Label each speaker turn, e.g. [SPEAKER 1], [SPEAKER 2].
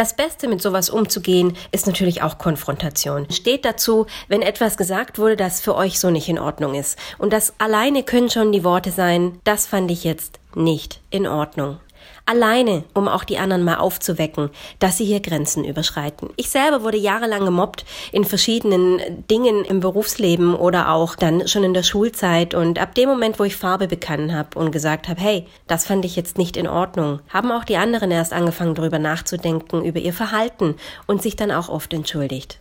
[SPEAKER 1] Das Beste, mit sowas umzugehen, ist natürlich auch Konfrontation. Steht dazu, wenn etwas gesagt wurde, das für euch so nicht in Ordnung ist. Und das alleine können schon die Worte sein, das fand ich jetzt nicht in Ordnung. Alleine, um auch die anderen mal aufzuwecken, dass sie hier Grenzen überschreiten. Ich selber wurde jahrelang gemobbt in verschiedenen Dingen im Berufsleben oder auch dann schon in der Schulzeit. Und ab dem Moment, wo ich Farbe bekannt habe und gesagt habe, hey, das fand ich jetzt nicht in Ordnung, haben auch die anderen erst angefangen, darüber nachzudenken, über ihr Verhalten und sich dann auch oft entschuldigt.